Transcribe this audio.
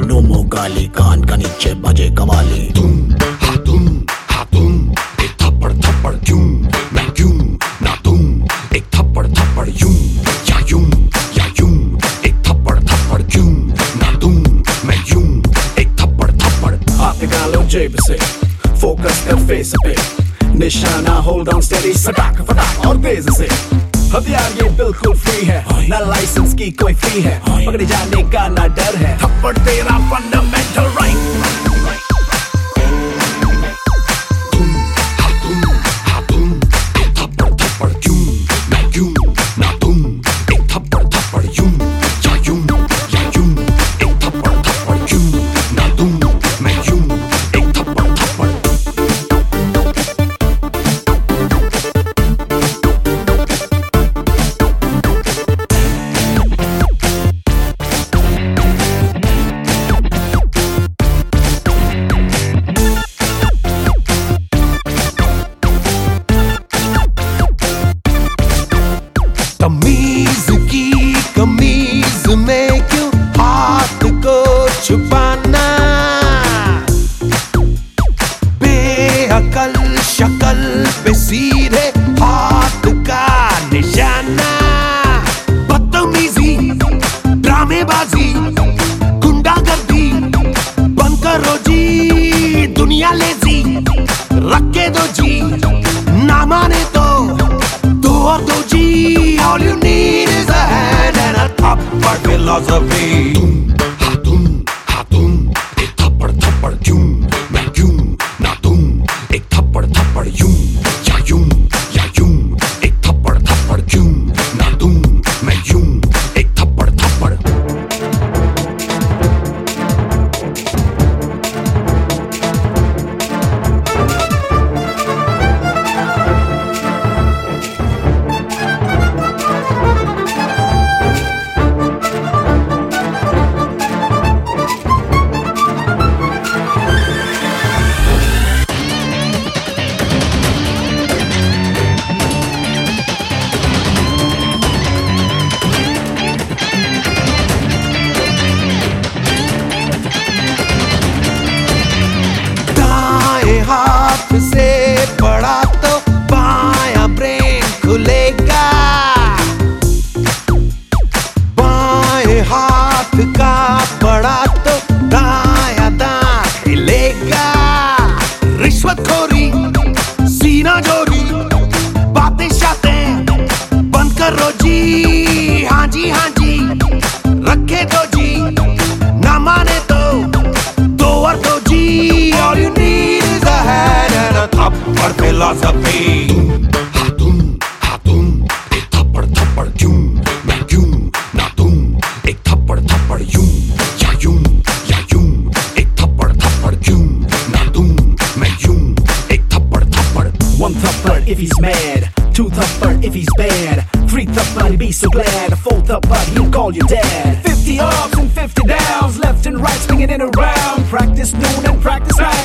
नोमो गाली, कान का नीचे बजे कवाली। तुम हाँ तुम, एक थप्पड़ थप्पड़ क्यों, मैं क्यों ना तुम, एक थप्पड़ थप्पड़ यूं या यूं या यूं, एक थप्पड़ थप्पड़ क्यों ना तुम, मैं यूं, एक थप्पड़ थप्पड़। हाथ निकालो जेब से, फोकस कर फेस पे, निशाना होल्ड ऑन स्टेडी, सटाक फटाक और तेज से। हथियार ये बिल्कुल फ्री है, ना लाइसेंस की कोई फी है, पकड़े जाने का ना डर है, थप्पड़ तेरा फंडामेंटल राइट। तमीज की कमीज में क्यों हाथ को छुपाना, बेअकल शक्ल पे सीधे हाथ का निशाना। बदतमीजी, ड्रामेबाजी, गुंडागर्दी बंद करो जी, दुनिया लेजी रखे दो जी, ना माने तो दो और दो जी। All you need is a hand and a thapad philosophy. हाँ तुम, एक थप्पड़ थप्पड़ क्यों, मैं क्यों ना तुम, एक थप्पड़ थप्पड़ यूं या यूं या यूं, एक थप्पड़ थप्पड़ क्यों ना तुम, मैं यूं, एक थप्पड़ थप्पड़। हाथ से पड़ा तो बायां ब्रेन खुलेगा, बाएं हाथ का पड़ा तो दायां दांत हिलेगा। रिश्वतखोरी, सीना जोरी, बातें शातें बंद करो जी, हाँ जी रखे दो जी, ना माने तो दो और दो जी। All you need is a hand and a thapad philosophy. हाँ तुम, एक थप्पड़ थप्पड़ क्यों, मैं क्यों ना तुम, एक थप्पड़ थप्पड़ यूं या यूं या यूं, एक थप्पड़ थप्पड़ क्यों ना तुम, मैं यूं, एक थप्पड़ थप्पड़। One thappad if he's mad, two thappad if he's bad, three thappad he'd be so glad, four thappad he'll call you dad. 50 ups and 50 downs, left and right swinging it around, practice noon and practice night.